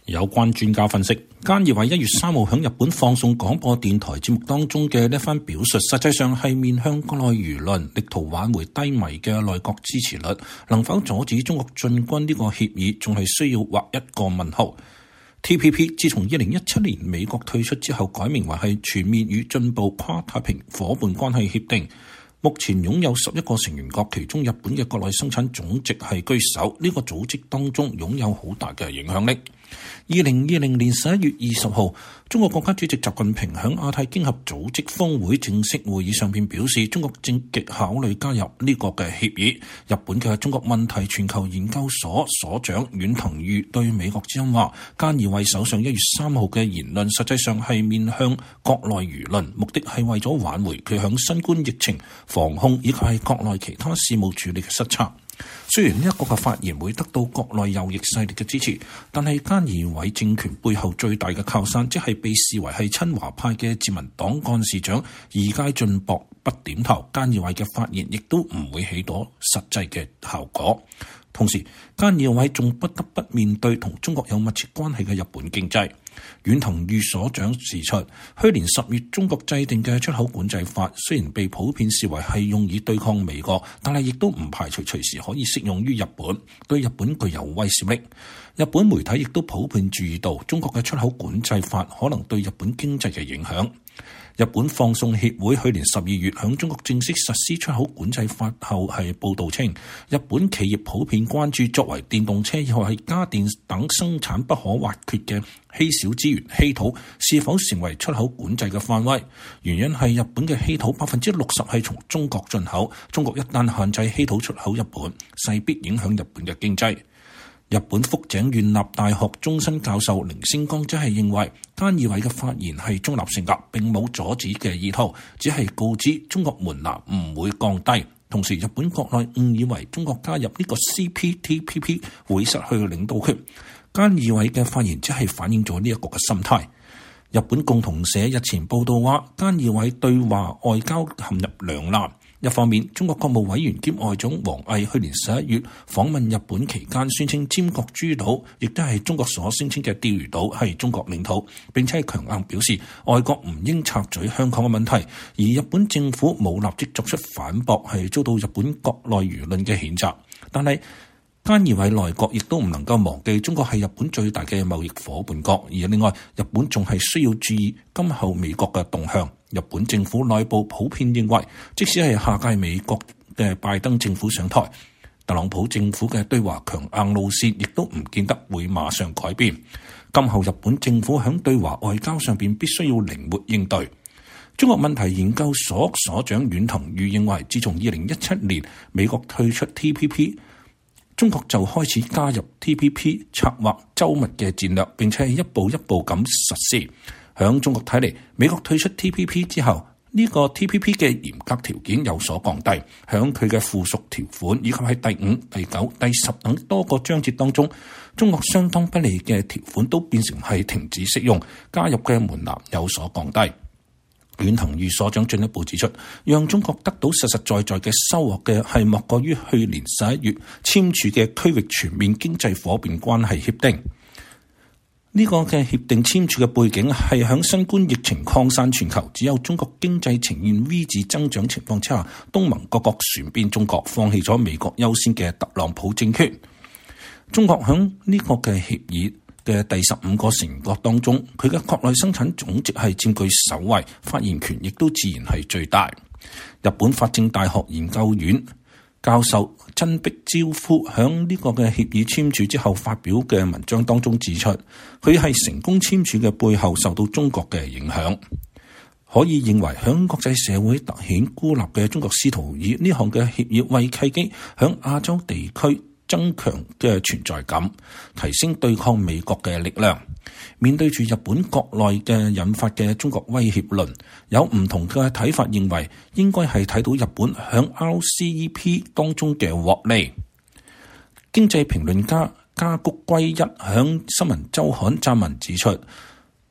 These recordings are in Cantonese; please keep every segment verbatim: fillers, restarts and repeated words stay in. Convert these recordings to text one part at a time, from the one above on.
有關專家分析，菅義偉一月三號喺日本放送廣播電台節目當中嘅呢一番表述，實際上係面向國內輿論，力圖挽回低迷嘅內閣支持率。能否阻止中國進軍呢個協議，仲係需要畫一個問號。T P P 自從二零一七年美國退出之後，改名為係全面與進步跨太平夥伴關係協定。目前擁有十一個成員國，其中日本嘅國內生產總值係居首，呢、這個組織當中擁有好大嘅影響力。二零二零年十一月二十號，中國國家主席習近平喺亞太經合組織峰會正式會議上邊表示，中國正極考慮加入呢個嘅協議。日本嘅中國問題全球研究所所長遠藤裕對美國之音話，菅義偉首相一月三號嘅言論實際上係面向國內輿論，目的係為咗挽回佢響新冠疫情防控以及係國內其他事務處理嘅失策。雖然呢一個嘅發言會得到國內右翼勢力嘅支持，但係菅義偉政權背後最大嘅靠山，即係被視為係親華派嘅自民黨幹事長二階俊博不點頭，菅義偉嘅發言亦都唔會起到實際嘅效果。同時，菅義偉仲不得不面對同中國有密切關係嘅日本經濟。遠藤裕所長指出，去年十月中國制定嘅出口管制法雖然被普遍視為係用以對抗美國，但係亦都唔排除隨時可以適用於日本，對日本具有威懾力。日本媒體亦都普遍注意到中國嘅出口管制法可能對日本經濟嘅影響。日本放送協會去年十二月響中國正式實施出口管制法後係報道稱，日本企業普遍關注作為電動車以後係家電等生產不可或缺嘅稀少資源稀土是否成為出口管制嘅範圍。原因係日本嘅稀土百分之六十係從中國進口，中國一旦限制稀土出口日本，勢必影響日本嘅經濟。日本福井縣立大學終身教授凌星光則係認為，菅義偉嘅發言係中立性格，並冇阻止嘅意圖，只係告知中國門檻唔會降低。同時，日本國內誤以為中國加入呢個 C P T P P 會失去領導權。菅義偉嘅發言只係反映咗呢一個嘅心態。日本共同社日前報道話，菅義偉對華外交陷入兩難。一方面，中國國務委員兼外長王毅去年十一月訪問日本期間，宣稱尖閣諸島亦都係中國所聲稱嘅釣魚島係中國領土，並且係強硬表示外國唔應插嘴香港嘅問題。而日本政府冇立即作出反駁，係遭到日本國內輿論嘅譴責。但係菅義偉內閣亦都唔能夠忘記，中國係日本最大嘅貿易夥伴國，而另外日本仲係需要注意今後美國嘅動向。日本政府內部普遍認為，即使係下屆美國嘅拜登政府上台，特朗普政府嘅對華強硬路線亦都唔見得會馬上改變。今後日本政府喺對華外交上邊必須要靈活應對。中國問題研究所所長遠藤裕認為，自從二零一七年美國退出 T P P， 中國就開始加入 T P P， 策劃周密嘅戰略，並且係一步一步咁實施。響中國睇嚟，美國退出 T P P 之後，呢、這個 T P P 嘅嚴格條件有所降低，響佢嘅附屬條款以及喺第五、第九、第十等多個章節當中，中國相當不利嘅條款都變成係停止適用，加入嘅門檻有所降低。遠藤裕所長進一步指出，讓中國得到實實在在嘅收穫嘅係莫過於去年十一月簽署嘅區域全面經濟夥伴關係協定。呢個嘅協定簽署嘅背景係響新冠疫情擴散全球，只有中國經濟呈現 V 字增長情況之下，東盟各國旋變中國，放棄咗美國優先嘅特朗普政權。中國響呢個嘅協議嘅第十五個成員國當中，佢嘅國內生產總值係佔據首位，發言權亦都自然係最大。日本法政大學研究院教授真壁昭夫響呢個嘅協議簽署之後發表嘅文章當中指出，佢係成功簽署嘅背後受到中國嘅影響。可以認為響國際社會凸顯孤立嘅中國試圖以呢項嘅協議為契機，響亞洲地區增強嘅存在感，提升對抗美國嘅力量。面對住日本國內嘅引發嘅中國威脅論，有唔同嘅睇法，認為應該係睇到日本響 R C E P 當中嘅獲利。經濟評論家加谷圭一響新聞週刊撰文指出，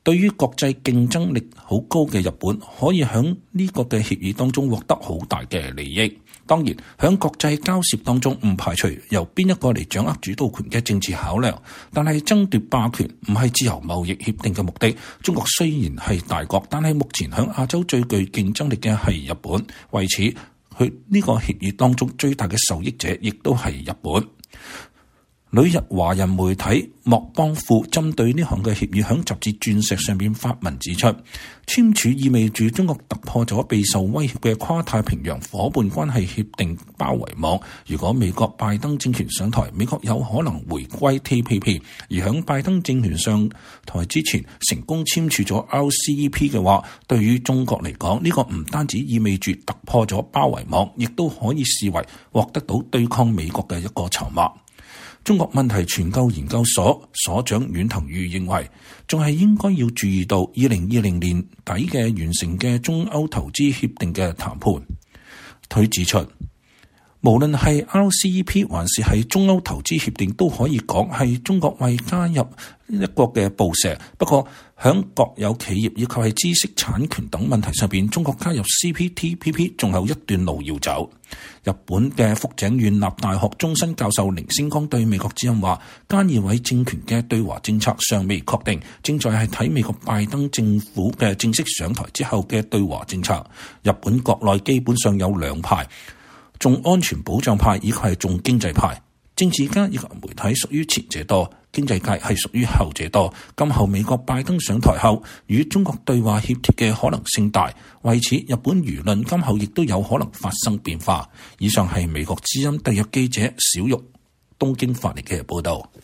對於國際競爭力好高嘅日本，可以喺呢個嘅協議當中獲得好大嘅利益。當然，喺國際交涉當中唔排除由邊一個嚟掌握主導權嘅政治考量，但係爭奪霸權唔係自由貿易協定嘅目的。中國雖然係大國，但係目前喺亞洲最具競爭力嘅係日本，為此佢呢個協議當中最大嘅受益者亦都係日本。旅日華人媒體莫邦富針對呢項嘅協議喺雜誌《鑽石》上面發文指出，簽署意味住中國突破咗備受威脅嘅跨太平洋夥伴關係協定包圍網。如果美國拜登政權上台，美國有可能回歸 T P P， 而喺拜登政權上台之前成功簽署咗 R C E P 嘅話，對於中國嚟講，呢個唔單止意味住突破咗包圍網，亦都可以視為獲得到對抗美國嘅一個籌碼。中國問題全球研究所所長阮騰宇認為，仲係應該要注意到二零二零年底嘅完成嘅中歐投資協定嘅談判。佢指出，無論係 R C E P 還是係中歐投資協定，都可以講係中國為加入一國嘅布石。不過，響國有企業以及係知識產權等問題上邊，中國加入 C P T P P 仲有一段路要走。日本嘅福井縣立大學終身教授凌星光對美國之音話，菅義偉政權嘅對華政策尚未確定，正在係睇美國拜登政府嘅正式上台之後嘅對華政策。日本國內基本上有兩派，重安全保障派以及係重經濟派。政治家以及媒體屬於前者多，經濟界係屬於後者多。今後美國拜登上台後，與中國對話協調嘅可能性大，為此日本輿論今後亦都有可能發生變化。以上係美國之音特約記者小玉東京發嚟嘅報道。